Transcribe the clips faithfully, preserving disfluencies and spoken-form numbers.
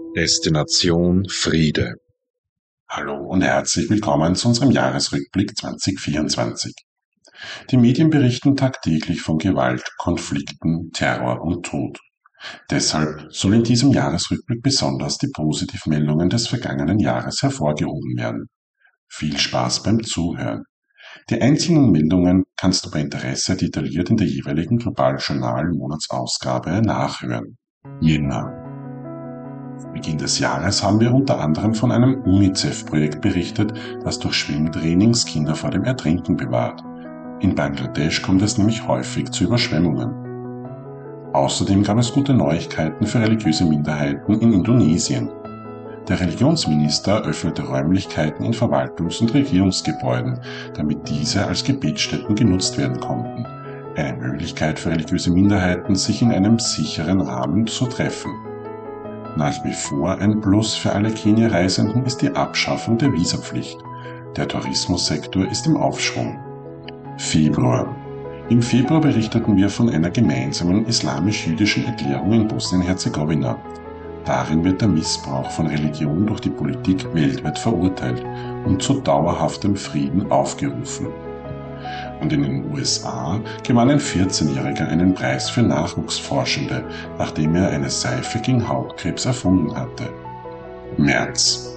Destination Friede. Hallo und herzlich willkommen zu unserem Jahresrückblick zweitausendvierundzwanzig. Die Medien berichten tagtäglich von Gewalt, Konflikten, Terror und Tod. Deshalb soll in diesem Jahresrückblick besonders die Positivmeldungen des vergangenen Jahres hervorgehoben werden. Viel Spaß beim Zuhören. Die einzelnen Meldungen kannst du bei Interesse detailliert in der jeweiligen Global Journal Monatsausgabe nachhören. Jänner. Zu Beginn des Jahres haben wir unter anderem von einem UNICEF-Projekt berichtet, das durch Schwimmtrainings Kinder vor dem Ertrinken bewahrt. In Bangladesch kommt es nämlich häufig zu Überschwemmungen. Außerdem gab es gute Neuigkeiten für religiöse Minderheiten in Indonesien. Der Religionsminister öffnete Räumlichkeiten in Verwaltungs- und Regierungsgebäuden, damit diese als Gebetsstätten genutzt werden konnten. Eine Möglichkeit für religiöse Minderheiten, sich in einem sicheren Rahmen zu treffen. Nach wie vor ein Plus für alle Kenia-Reisenden ist die Abschaffung der Visapflicht. Der Tourismussektor ist im Aufschwung. Februar. Im Februar berichteten wir von einer gemeinsamen islamisch-jüdischen Erklärung in Bosnien-Herzegowina. Darin wird der Missbrauch von Religion durch die Politik weltweit verurteilt und zu dauerhaftem Frieden aufgerufen. Und in den U S A gewann ein vierzehnjähriger einen Preis für Nachwuchsforschende, nachdem er eine Seife gegen Hautkrebs erfunden hatte. März.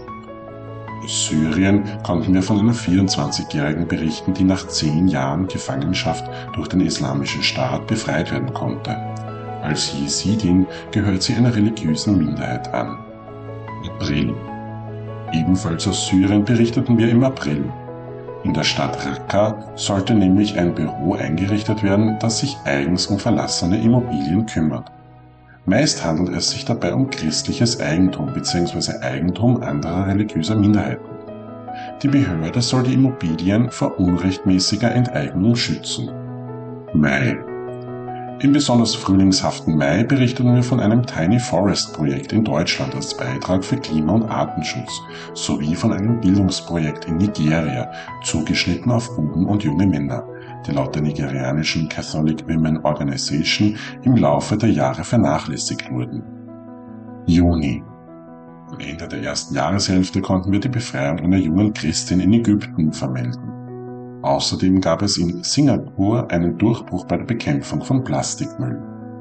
Aus Syrien konnten wir von einer vierundzwanzigjährigen berichten, die nach zehn Jahren Gefangenschaft durch den Islamischen Staat befreit werden konnte. Als Jesidin gehört sie einer religiösen Minderheit an. April. Ebenfalls aus Syrien berichteten wir im April. In der Stadt Raqqa sollte nämlich ein Büro eingerichtet werden, das sich eigens um verlassene Immobilien kümmert. Meist handelt es sich dabei um christliches Eigentum bzw. Eigentum anderer religiöser Minderheiten. Die Behörde soll die Immobilien vor unrechtmäßiger Enteignung schützen. Mai. Im besonders frühlingshaften Mai berichteten wir von einem Tiny Forest Projekt in Deutschland als Beitrag für Klima- und Artenschutz sowie von einem Bildungsprojekt in Nigeria, zugeschnitten auf Buben und junge Männer, die laut der nigerianischen Catholic Women Organization im Laufe der Jahre vernachlässigt wurden. Juni. Am Ende der ersten Jahreshälfte konnten wir die Befreiung einer jungen Christin in Ägypten vermelden. Außerdem gab es in Singapur einen Durchbruch bei der Bekämpfung von Plastikmüll.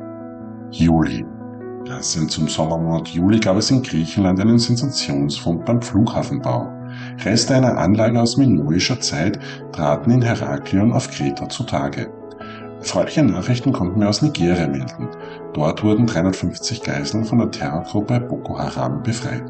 Juli. Passend zum Sommermonat Juli gab es in Griechenland einen Sensationsfund beim Flughafenbau. Reste einer Anlage aus minoischer Zeit traten in Heraklion auf Kreta zutage. Erfreuliche Nachrichten konnten wir aus Nigeria melden. Dort wurden dreihundertfünfzig Geiseln von der Terrorgruppe Boko Haram befreit.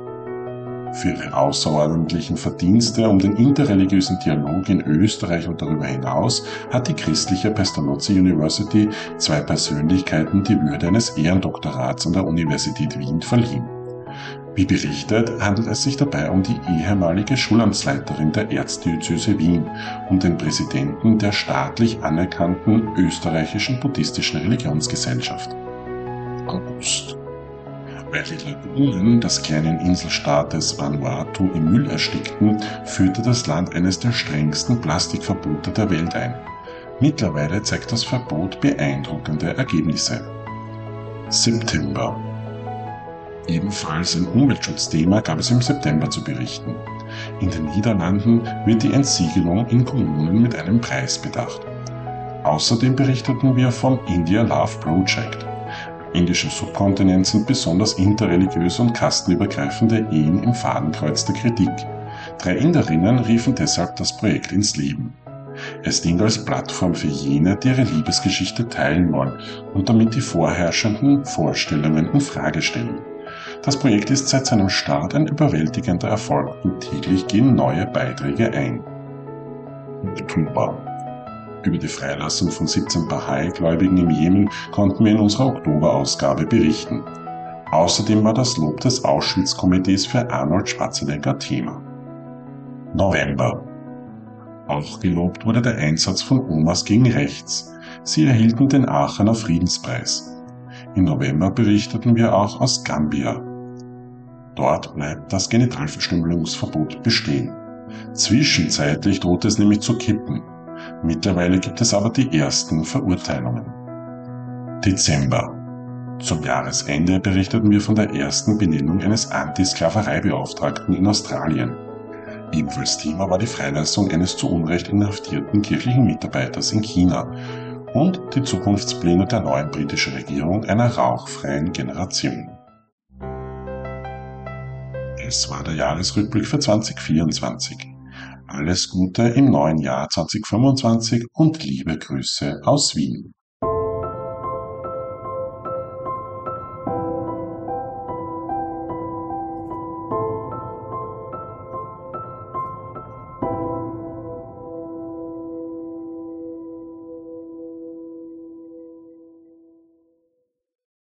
Für ihre außerordentlichen Verdienste um den interreligiösen Dialog in Österreich und darüber hinaus hat die christliche Pestalozzi University zwei Persönlichkeiten die Würde eines Ehrendoktorats an der Universität Wien verliehen. Wie berichtet, handelt es sich dabei um die ehemalige Schulamtsleiterin der Erzdiözese Wien und den Präsidenten der staatlich anerkannten österreichischen buddhistischen Religionsgesellschaft. August. Weil die Lagunen des kleinen Inselstaates Vanuatu im Müll erstickten, führte das Land eines der strengsten Plastikverbote der Welt ein. Mittlerweile zeigt das Verbot beeindruckende Ergebnisse. September. Ebenfalls ein Umweltschutzthema gab es im September zu berichten. In den Niederlanden wird die Entsiegelung in Kommunen mit einem Preis bedacht. Außerdem berichteten wir vom India Love Project. Im indischen Subkontinent sind besonders interreligiöse und kastenübergreifende Ehen im Fadenkreuz der Kritik. Drei Inderinnen riefen deshalb das Projekt ins Leben. Es dient als Plattform für jene, die ihre Liebesgeschichte teilen wollen und damit die vorherrschenden Vorstellungen in Frage stellen. Das Projekt ist seit seinem Start ein überwältigender Erfolg und täglich gehen neue Beiträge ein. Oktober. Über die Freilassung von siebzehn Bahai-Gläubigen im Jemen konnten wir in unserer Oktoberausgabe berichten. Außerdem war das Lob des Auschwitz-Komitees für Arnold Schwarzenegger Thema. November. Auch gelobt wurde der Einsatz von Omas gegen Rechts. Sie erhielten den Aachener Friedenspreis. Im November berichteten wir auch aus Gambia. Dort bleibt das Genitalverstümmelungsverbot bestehen. Zwischenzeitlich droht es nämlich zu kippen. Mittlerweile gibt es aber die ersten Verurteilungen. Dezember. Zum Jahresende berichteten wir von der ersten Benennung eines Anti-Sklaverei-Beauftragten in Australien. Ebenfalls Thema war die Freilassung eines zu Unrecht inhaftierten kirchlichen Mitarbeiters in China und die Zukunftspläne der neuen britischen Regierung einer rauchfreien Generation. Es war der Jahresrückblick für zweitausendvierundzwanzig. Alles Gute im neuen Jahr zweitausendfünfundzwanzig und liebe Grüße aus Wien.